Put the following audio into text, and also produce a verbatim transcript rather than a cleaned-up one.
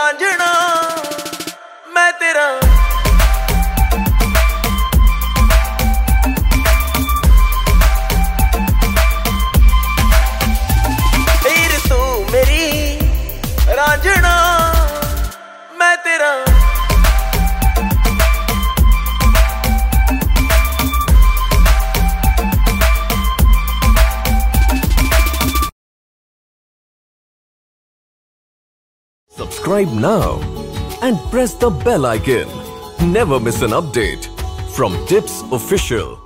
रांझना मैं तेरा हीर तू मेरी रांझना मैं तेरा Subscribe now and press the bell icon. Never miss an update from Tips Official.